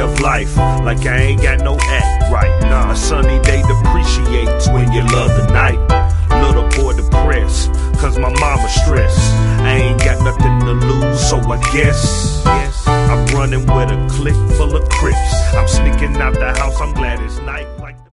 live life like I ain't got no act right. A sunny day depreciates when you love the night. Little boy depressed, cause my mama stressed. I ain't got nothing to lose, so I guess I'm running with a clique full of crips. I'm sneaking out the house, I'm glad it's night.